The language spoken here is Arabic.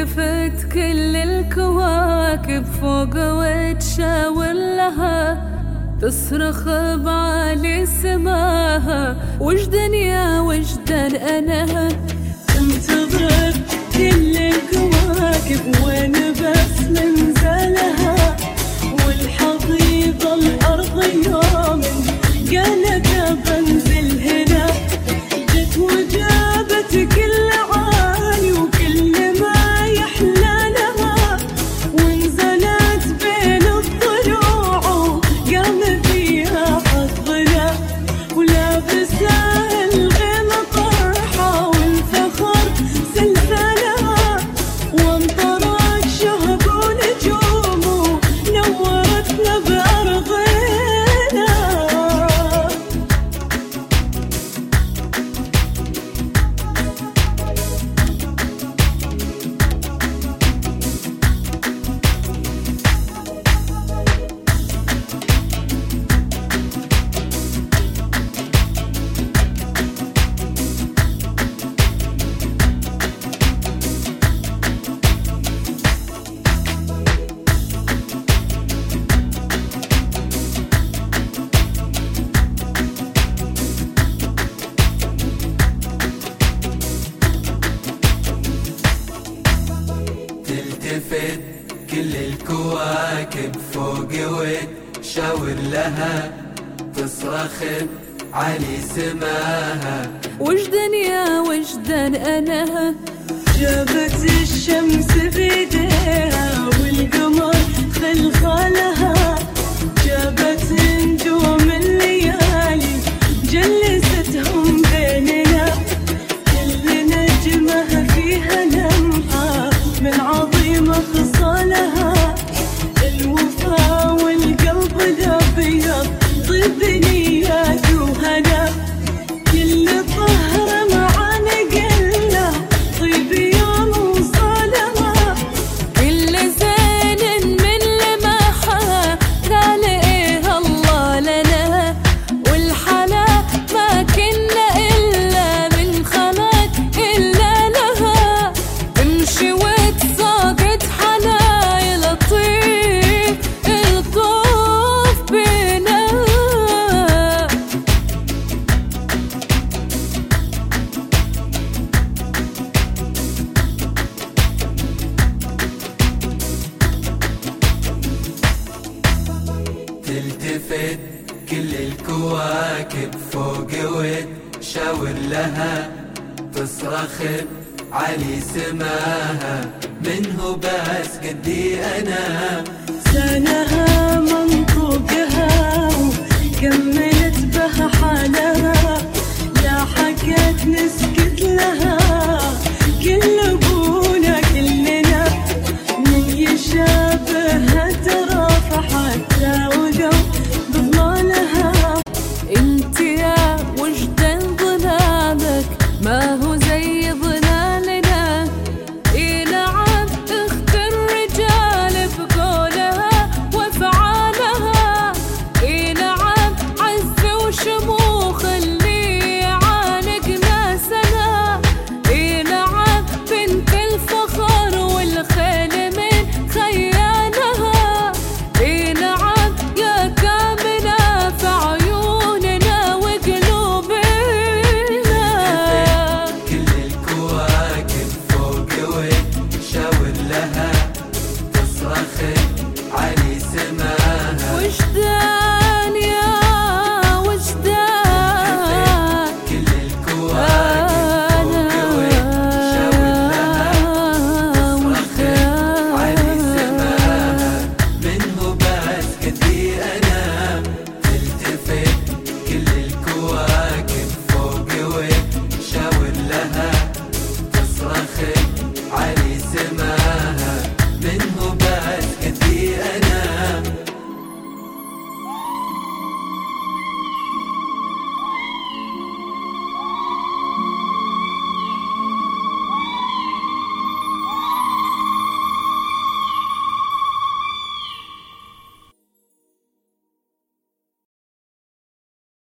تلتفت كل الكواكب فوق وتشاور لها، تصرخ بعالي سماها وجدان يا وجدان أنا. تنتظر كل الكواكب وين بس منزلها، والحضيض الأرض يوم قالت بنزل هنا. جت وجابت كل عالي وكل ما يحلى لها، ونزلت بين الضلوع وقام فيها حظنا، ولابسة الغيم طرحة والفخر سلسلها، وانطرت شهب ونجوم ونورتنا بأرضنا. تلتفت كل الكواكب فوق وتشاور لها، تصرخ علي سماها وجدان يا وجدان أنا. جابت الشمس بيديها والقمر خلخالها، جابت نجوم الليالي جلستهم بيننا، كل نجمة فيها لمحة من عظيم خصالها، الوفا والقلب الأبيض طيب نيات وهنا، كل طهر مع نقلنا طيب يوم وصالها، كل زين من لمحها قال إيه الله لنا، والحلا ما كنا إلا من خلق إلا لها، تمشي وتساقط حلايا لطيف الطوف بينا. تلتفت كل الكواكب فوق وتشاور لها، تصرخ علي سماها. منه بس قدي أنا